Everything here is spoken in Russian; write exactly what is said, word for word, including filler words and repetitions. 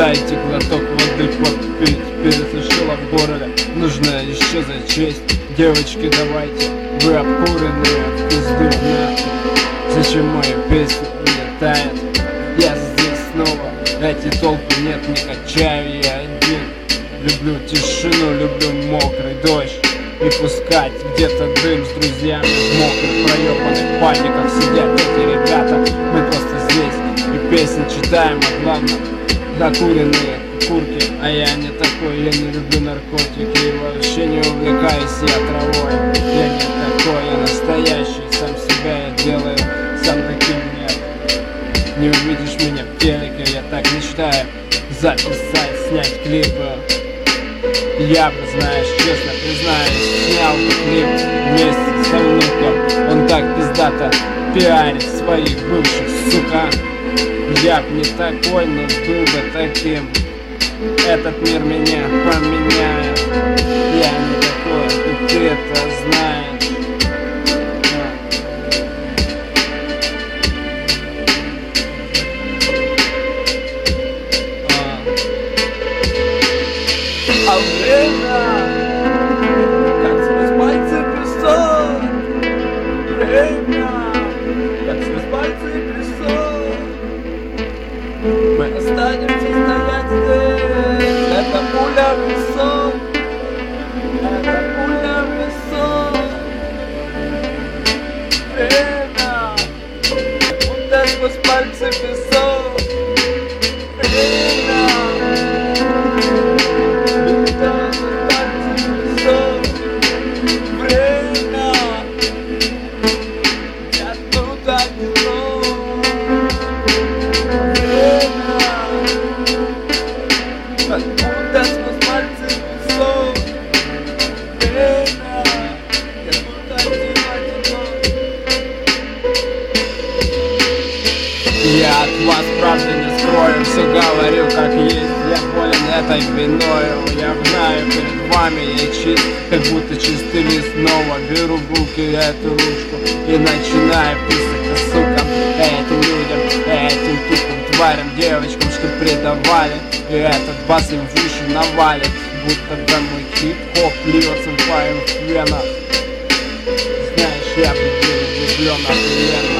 Дайте глоток воды попить, пересушила в горле, нужно еще зачесть. Девочки, давайте, вы обкуренные, в пизду нахуй. Зачем моя песня улетает? Я здесь снова, эти толпы нет, не качаю я один. Люблю тишину, люблю мокрый дождь. И пускать где-то дым с друзьями в мокрых проебанных паниках сидят эти ребята. Мы просто здесь и песни читаем, а главное докуренные курки. А я не такой, я не люблю наркотики и вообще не увлекаюсь я травой. Я не такой, я настоящий, сам себя я делаю, сам таким нет. Не увидишь меня в телеке, я так мечтаю записать, снять клипы. Я бы, знаешь, честно признаюсь, снял бы клип вместе со внуком. Он так пиздато пиарит своих бывших, сука. Я б не такой, но был бы таким. Этот мир меня поменяет. Я не такой, и ты это знаешь. А время, как сквозь пальцы песок. Время, как сквозь пальцы песок. Мы останемся стоять здесь. Это пуля в висок. Это пуля в висок. Время, будто сквозь пальцы песок. Время. Я от вас правда не скрою, все говорю как есть. Я болен этой виною, я знаю, перед вами я чист, как будто чистый лист. Снова беру в руки эту ручку и начинаю писать, сука, этим людям, этим тупым тварям, девочкам, что предавали. И этот бас им в уши навалит, будто домой хип-хоп льется в моих венах. Знаешь, я буду влюблен охуенно.